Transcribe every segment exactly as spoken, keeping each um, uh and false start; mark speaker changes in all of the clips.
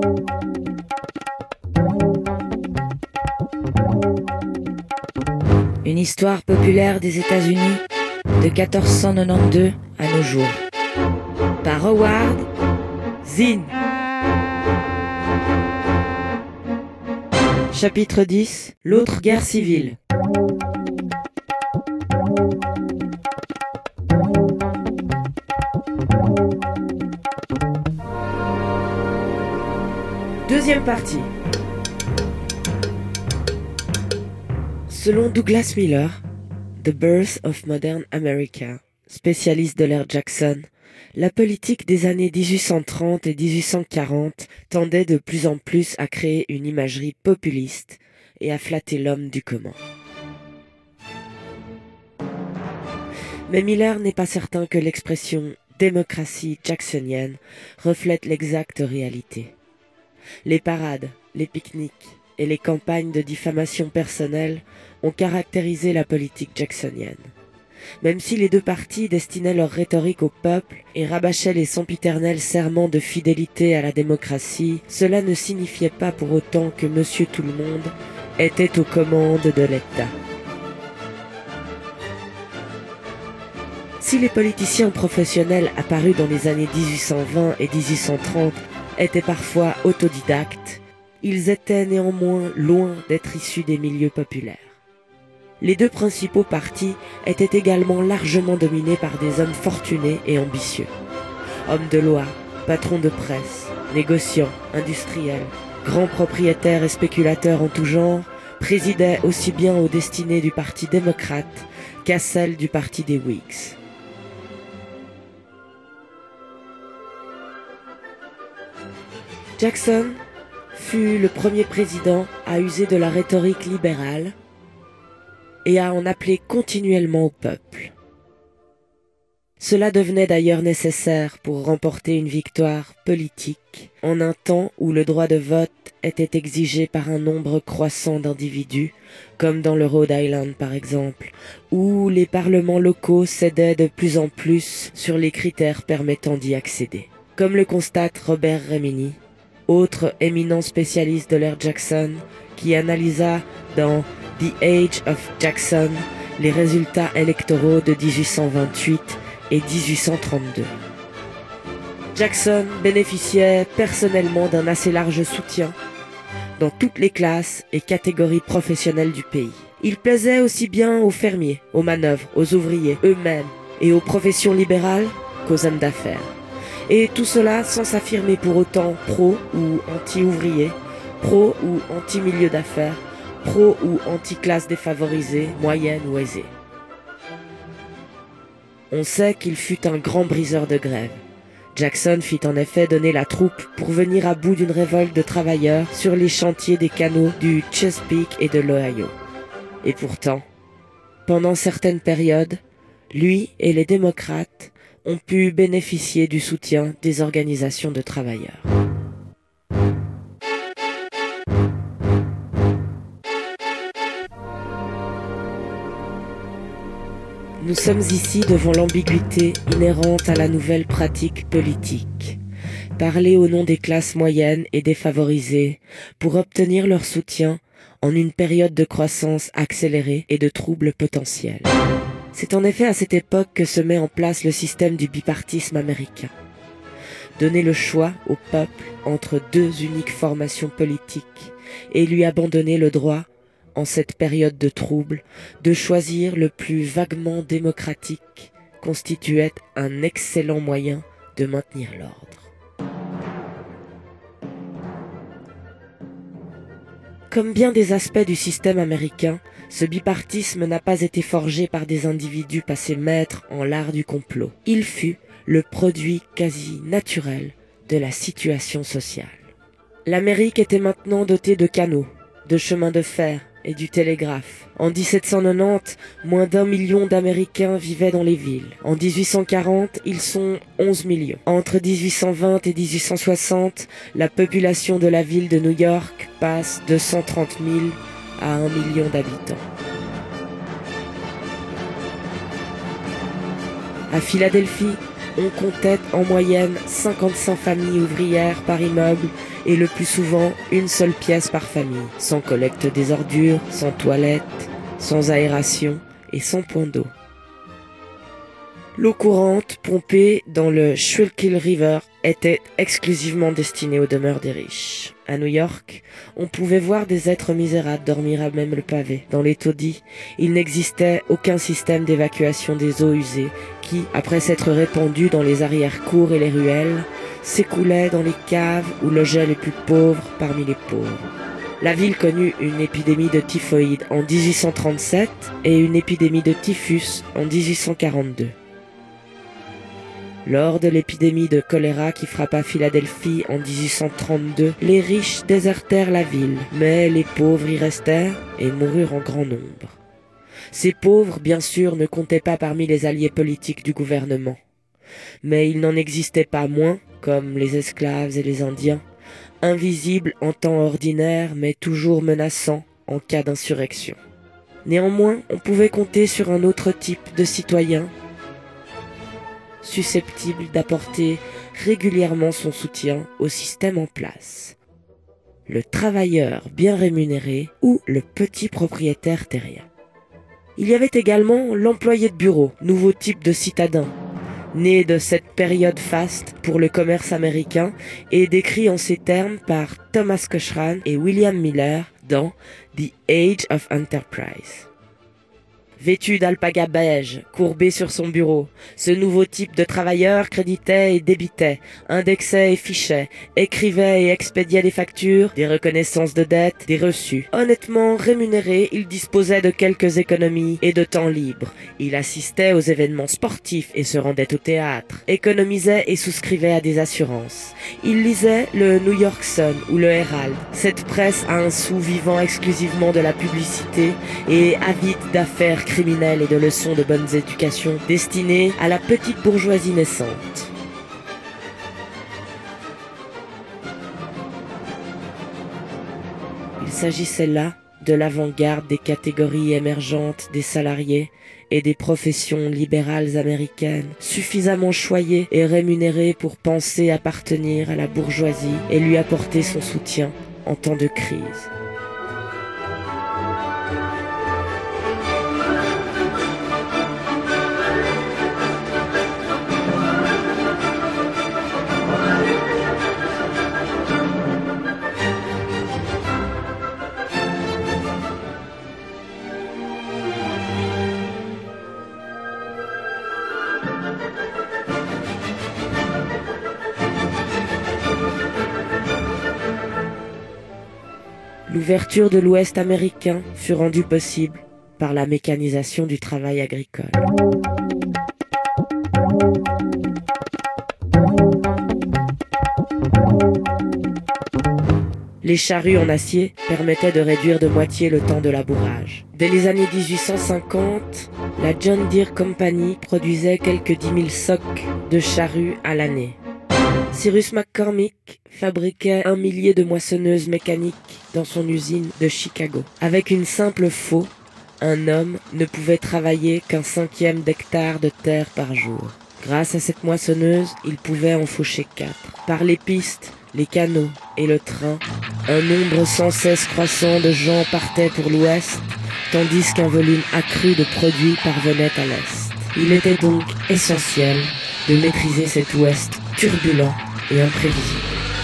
Speaker 1: Une histoire populaire des États-Unis de quatorze cent quatre-vingt-douze à nos jours. Par Howard Zinn. Chapitre dix. L'autre guerre civile. Deuxième partie. Selon Douglas Miller, The Birth of Modern America, spécialiste de l'ère Jackson, la politique des années dix-huit cent trente et dix-huit cent quarante tendait de plus en plus à créer une imagerie populiste et à flatter l'homme du commun. Mais Miller n'est pas certain que l'expression « démocratie jacksonienne » reflète l'exacte réalité. Les parades, les pique-niques et les campagnes de diffamation personnelle ont caractérisé la politique jacksonienne. Même si les deux partis destinaient leur rhétorique au peuple et rabâchaient les sempiternels serments de fidélité à la démocratie, cela ne signifiait pas pour autant que Monsieur Tout-le-Monde était aux commandes de l'État. Si les politiciens professionnels apparus dans les années dix-huit cent vingt et dix-huit cent trente étaient parfois autodidactes, ils étaient néanmoins loin d'être issus des milieux populaires. Les deux principaux partis étaient également largement dominés par des hommes fortunés et ambitieux. Hommes de loi, patrons de presse, négociants, industriels, grands propriétaires et spéculateurs en tout genre présidaient aussi bien aux destinées du Parti démocrate qu'à celles du Parti des Whigs. Jackson fut le premier président à user de la rhétorique libérale et à en appeler continuellement au peuple. Cela devenait d'ailleurs nécessaire pour remporter une victoire politique en un temps où le droit de vote était exigé par un nombre croissant d'individus, comme dans le Rhode Island par exemple, où les parlements locaux cédaient de plus en plus sur les critères permettant d'y accéder. Comme le constate Robert Remini, autre éminent spécialiste de l'ère Jackson, qui analysa dans The Age of Jackson les résultats électoraux de dix-huit cent vingt-huit et dix-huit cent trente-deux. Jackson bénéficiait personnellement d'un assez large soutien dans toutes les classes et catégories professionnelles du pays. Il plaisait aussi bien aux fermiers, aux manœuvres, aux ouvriers eux-mêmes et aux professions libérales qu'aux hommes d'affaires. Et tout cela sans s'affirmer pour autant pro ou anti-ouvrier, pro ou anti-milieu d'affaires, pro ou anti-classe défavorisée, moyenne ou aisée. On sait qu'il fut un grand briseur de grève. Jackson fit en effet donner la troupe pour venir à bout d'une révolte de travailleurs sur les chantiers des canaux du Chesapeake et de l'Ohio. Et pourtant, pendant certaines périodes, lui et les démocrates ont pu bénéficier du soutien des organisations de travailleurs. Nous sommes ici devant l'ambiguïté inhérente à la nouvelle pratique politique. Parler au nom des classes moyennes et défavorisées pour obtenir leur soutien en une période de croissance accélérée et de troubles potentiels. C'est en effet à cette époque que se met en place le système du bipartisme américain. Donner le choix au peuple entre deux uniques formations politiques et lui abandonner le droit, en cette période de trouble, de choisir le plus vaguement démocratique constituait un excellent moyen de maintenir l'ordre. Comme bien des aspects du système américain, ce bipartisme n'a pas été forgé par des individus passés maîtres en l'art du complot. Il fut le produit quasi naturel de la situation sociale. L'Amérique était maintenant dotée de canaux, de chemins de fer et du télégraphe. En dix-sept cent quatre-vingt-dix, moins d'un million d'Américains vivaient dans les villes. En dix-huit cent quarante, ils sont onze millions. Entre dix-huit cent vingt et dix-huit cent soixante, la population de la ville de New York passe de cent trente mille à un million d'habitants. À Philadelphie, on comptait en moyenne cinquante-cinq familles ouvrières par immeuble et le plus souvent une seule pièce par famille, sans collecte des ordures, sans toilette, sans aération et sans point d'eau. L'eau courante, pompée dans le Schuylkill River, était exclusivement destinée aux demeures des riches. À New York, on pouvait voir des êtres misérables dormir à même le pavé. Dans les taudis, il n'existait aucun système d'évacuation des eaux usées qui, après s'être répandues dans les arrière-cours et les ruelles, s'écoulaient dans les caves où logeaient les plus pauvres parmi les pauvres. La ville connut une épidémie de typhoïde en dix-huit cent trente-sept et une épidémie de typhus en dix-huit cent quarante-deux. Lors de l'épidémie de choléra qui frappa Philadelphie en dix-huit cent trente-deux, les riches désertèrent la ville, mais les pauvres y restèrent et moururent en grand nombre. Ces pauvres, bien sûr, ne comptaient pas parmi les alliés politiques du gouvernement. Mais il n'en existait pas moins, comme les esclaves et les Indiens, invisibles en temps ordinaire mais toujours menaçants en cas d'insurrection. Néanmoins, on pouvait compter sur un autre type de citoyen susceptible d'apporter régulièrement son soutien au système en place. Le travailleur bien rémunéré ou le petit propriétaire terrien. Il y avait également l'employé de bureau, nouveau type de citadin, né de cette période faste pour le commerce américain et décrit en ces termes par Thomas Cochrane et William Miller dans The Age of Enterprise. Vêtu d'alpaga beige, courbé sur son bureau, ce nouveau type de travailleur créditait et débitait, indexait et fichait, écrivait et expédiait des factures, des reconnaissances de dettes, des reçus. Honnêtement rémunéré, il disposait de quelques économies et de temps libre. Il assistait aux événements sportifs et se rendait au théâtre, économisait et souscrivait à des assurances. Il lisait le New York Sun ou le Herald, cette presse à un sou vivant exclusivement de la publicité et avide d'affaires criminelles et de leçons de bonne éducation destinées à la petite bourgeoisie naissante. Il s'agissait là de l'avant-garde des catégories émergentes des salariés et des professions libérales américaines, suffisamment choyées et rémunérées pour penser appartenir à la bourgeoisie et lui apporter son soutien en temps de crise. L'ouverture de l'Ouest américain fut rendue possible par la mécanisation du travail agricole. Les charrues en acier permettaient de réduire de moitié le temps de labourage. Dès les années dix-huit cent cinquante, la John Deere Company produisait quelques dix mille socs de charrues à l'année. Cyrus McCormick fabriquait un millier de moissonneuses mécaniques dans son usine de Chicago. Avec une simple faux, un homme ne pouvait travailler qu'un cinquième d'hectare de terre par jour. Grâce à cette moissonneuse, il pouvait en faucher quatre. Par les pistes, les canaux et le train, un nombre sans cesse croissant de gens partait pour l'Ouest, tandis qu'un volume accru de produits parvenait à l'Est. Il était donc essentiel de maîtriser cet Ouest turbulent et imprévisible.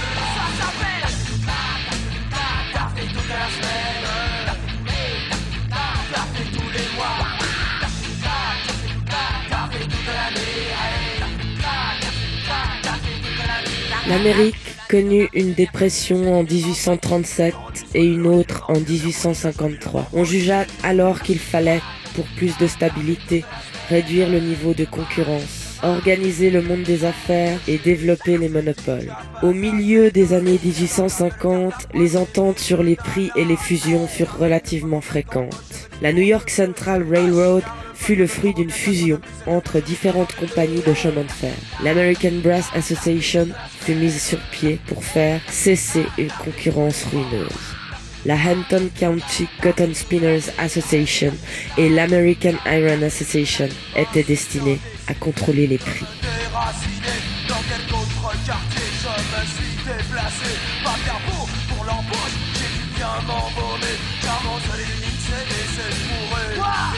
Speaker 1: L'Amérique connut une dépression en dix-huit cent trente-sept et une autre en dix-huit cent cinquante-trois. On jugea alors qu'il fallait, pour plus de stabilité, réduire le niveau de concurrence, organiser le monde des affaires et développer les monopoles. Au milieu des années dix-huit cent cinquante, les ententes sur les prix et les fusions furent relativement fréquentes. La New York Central Railroad fut le fruit d'une fusion entre différentes compagnies de chemin de fer. L'American Brass Association fut mise sur pied pour faire cesser une concurrence ruineuse. La Hampton County Cotton Spinners Association et l'American Iron Association étaient destinées à contrôler les prix.
Speaker 2: me suis déplacé. Pas bien beau pour l'embauche, j'ai dû bien m'embaumer. Car mon seul et unique C D c'est pour eux.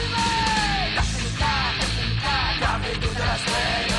Speaker 2: Café toute la semaine,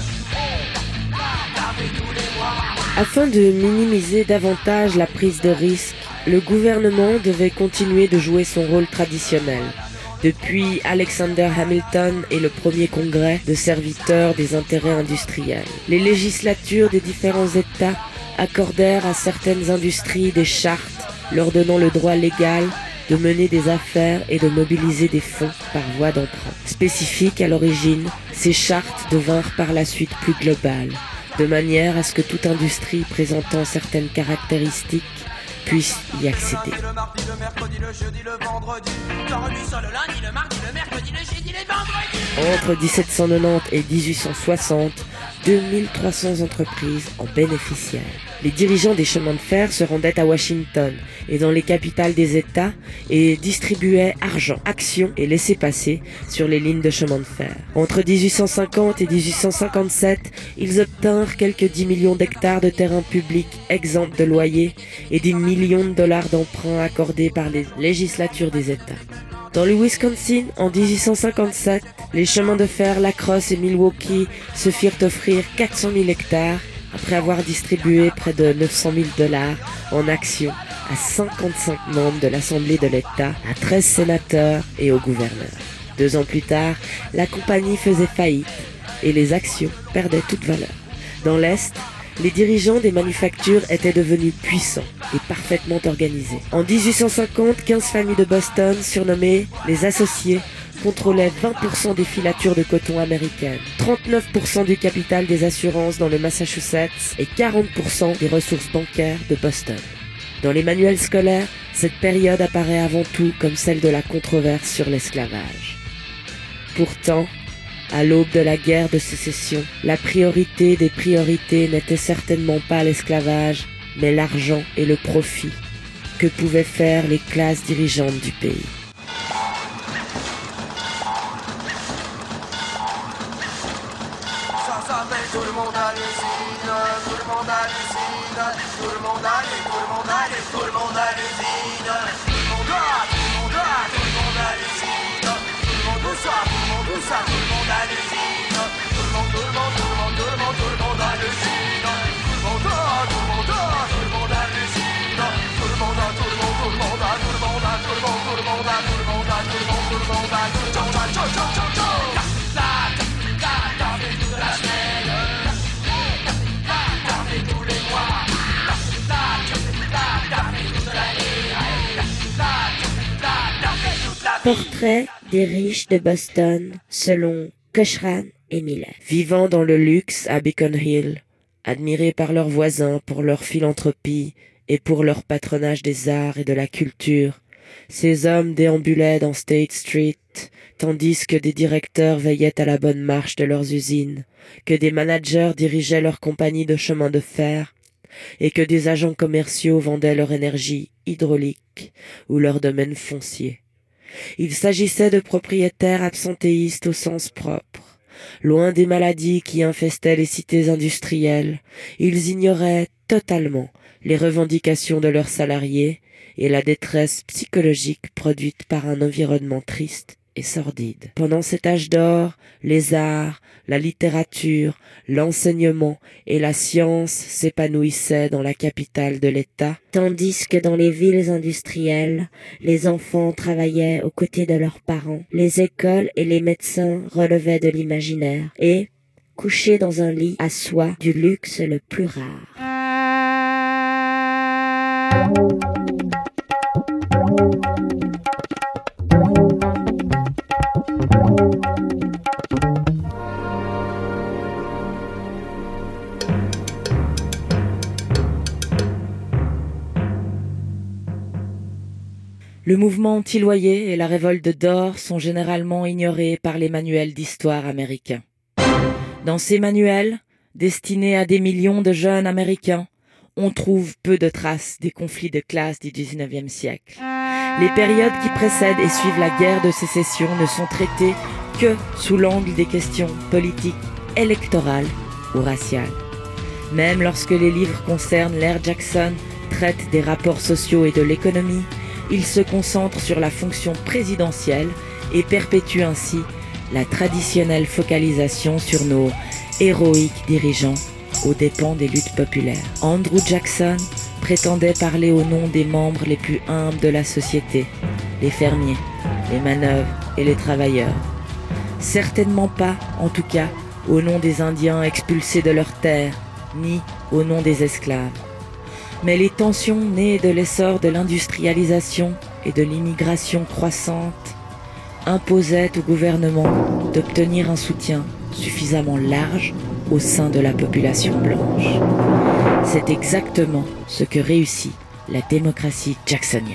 Speaker 2: café tous les mois.
Speaker 1: Afin de minimiser davantage la prise de risque, le gouvernement devait continuer de jouer son rôle traditionnel. Depuis Alexander Hamilton et le premier congrès de serviteurs des intérêts industriels, les législatures des différents États accordèrent à certaines industries des chartes leur donnant le droit légal de mener des affaires et de mobiliser des fonds par voie d'emprunt. Spécifiques à l'origine, ces chartes devinrent par la suite plus globales, de manière à ce que toute industrie présentant certaines caractéristiques puisse y accéder.
Speaker 2: Le mardi, le mercredi, le jeudi, le vendredi. T'en remis sur le lundi, le mardi, le mercredi, le jeudi, les vendredis.
Speaker 1: Entre dix-sept cent quatre-vingt-dix et dix-huit cent soixante, deux mille trois cents entreprises en bénéficièrent. Les dirigeants des chemins de fer se rendaient à Washington et dans les capitales des États et distribuaient argent, actions et laissez-passer sur les lignes de chemin de fer. Entre dix-huit cent cinquante et dix-huit cent cinquante-sept, ils obtinrent quelques dix millions d'hectares de terrains publics exempts de loyers et des millions de dollars d'emprunts accordés par les législatures des États. Dans le Wisconsin, en dix-huit cent cinquante-sept, les chemins de fer La Crosse et Milwaukee se firent offrir quatre cent mille hectares après avoir distribué près de neuf cent mille dollars en actions à cinquante-cinq membres de l'Assemblée de l'État, à treize sénateurs et au gouverneur. Deux ans plus tard, la compagnie faisait faillite et les actions perdaient toute valeur. Dans l'Est, les dirigeants des manufactures étaient devenus puissants et parfaitement organisés. En dix-huit cent cinquante, quinze familles de Boston, surnommées les associés, contrôlaient vingt pour cent des filatures de coton américaines, trente-neuf pour cent du capital des assurances dans le Massachusetts et quarante pour cent des ressources bancaires de Boston. Dans les manuels scolaires, cette période apparaît avant tout comme celle de la controverse sur l'esclavage. Pourtant, à l'aube de la guerre de sécession, la priorité des priorités n'était certainement pas l'esclavage, mais l'argent et le profit que pouvaient faire les classes dirigeantes du pays.
Speaker 2: Ça s'appelle tout le monde hallucine, tout le monde hallucine, tout le monde hallucine, tout le monde hallucine, tout le monde hallucine, tout le monde a, tout le monde a, tout le monde hallucine, tout le monde tout ça, tout le monde tout ça, tout le monde hallucine, tout le monde, tout le monde, tout le monde, tout le monde, tout le monde hallucine, tout le monde a, tout le monde a, tout le monde hallucine, tout le monde a, tout le monde, tout le monde a, tout le monde a, tout le monde, tout le monde a, tout le monde a, tout le monde, tout le monde a, tout le monde a, ciao, ciao, ciao, ciao.
Speaker 1: Portrait des riches de Boston selon Cochran et Miller. Vivant dans le luxe à Beacon Hill, admirés par leurs voisins pour leur philanthropie et pour leur patronage des arts et de la culture, ces hommes déambulaient dans State Street, tandis que des directeurs veillaient à la bonne marche de leurs usines, que des managers dirigeaient leurs compagnies de chemin de fer, et que des agents commerciaux vendaient leur énergie hydraulique ou leur domaine foncier. Il s'agissait de propriétaires absentéistes au sens propre. Loin des maladies qui infestaient les cités industrielles, ils ignoraient totalement les revendications de leurs salariés et la détresse psychologique produite par un environnement triste et sordide. Pendant cet âge d'or, les arts, la littérature, l'enseignement et la science s'épanouissaient dans la capitale de l'État, tandis que dans les villes industrielles, les enfants travaillaient aux côtés de leurs parents, les écoles et les médecins relevaient de l'imaginaire et, couchés dans un lit à soie du luxe le plus rare. Le mouvement anti-loyer et la révolte d'or sont généralement ignorés par les manuels d'histoire américains. Dans ces manuels, destinés à des millions de jeunes américains, on trouve peu de traces des conflits de classe du dix-neuvième siècle. Les périodes qui précèdent et suivent la guerre de sécession ne sont traitées que sous l'angle des questions politiques, électorales ou raciales. Même lorsque les livres concernent l'ère Jackson, traitent des rapports sociaux et de l'économie, il se concentre sur la fonction présidentielle et perpétue ainsi la traditionnelle focalisation sur nos héroïques dirigeants aux dépens des luttes populaires. Andrew Jackson prétendait parler au nom des membres les plus humbles de la société, les fermiers, les manœuvres et les travailleurs. Certainement pas, en tout cas, au nom des Indiens expulsés de leurs terres, ni au nom des esclaves. Mais les tensions nées de l'essor de l'industrialisation et de l'immigration croissante imposaient au gouvernement d'obtenir un soutien suffisamment large au sein de la population blanche. C'est exactement ce que réussit la démocratie jacksonienne.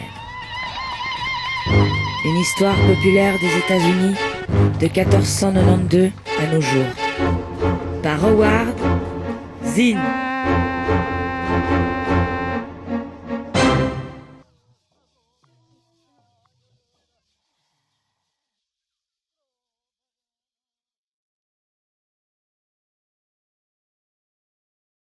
Speaker 1: Une histoire populaire des États-Unis de quatorze cent quatre-vingt-douze à nos jours. Par Howard Zinn.